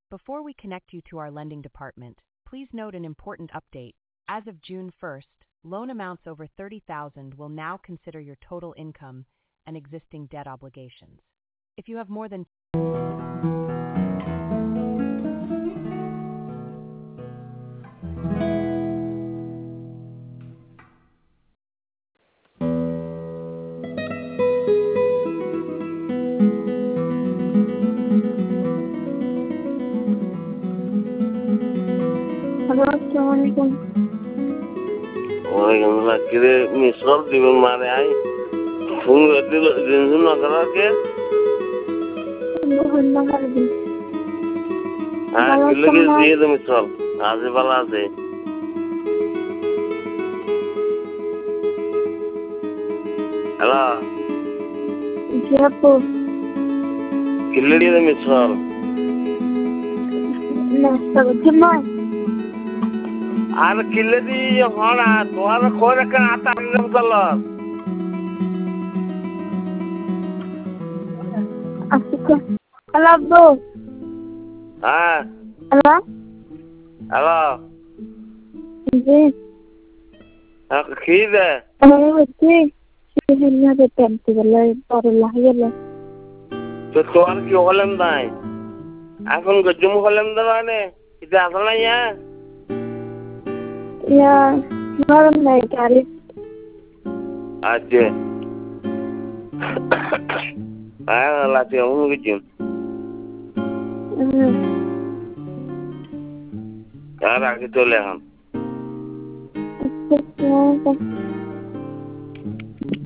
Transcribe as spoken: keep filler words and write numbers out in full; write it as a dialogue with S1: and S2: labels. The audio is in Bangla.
S1: Before we connect you to our lending department, please note an important update. As of June first, loan amounts over thirty thousand will now consider your total income and existing debt obligations. If you have more than
S2: Assalamualaikum.
S3: Waalaikumsalam. Kira misal di mana ay? Fung itu jinjun nakara ke?
S2: Bukan lagi.
S3: Ah, kira kira dia itu misal. Aje bala aje. Halo.
S2: Siapa?
S3: Kira dia itu misal.
S2: Nah, cuma.
S3: আর কিলে দি হড়া তোর কোরে কা আতা নিম কলর
S2: Asik. Halo, Bu.
S3: হ্যাঁ
S2: Halo?
S3: Hello
S2: Ji.
S3: কি দে
S2: Ini hচ্ছে সেখানে যেতাম তো বলে পড়লা হলো।
S3: তো তোর কি হলাম নাই এখন গজুম হলাম দানে এটা আসলে ইয়া
S2: Ya, malam naik kali.
S3: আজে হ্যাঁ লাতি আমি গজুম
S2: Hmm.
S3: আর আগে চলে এখন
S2: Asik.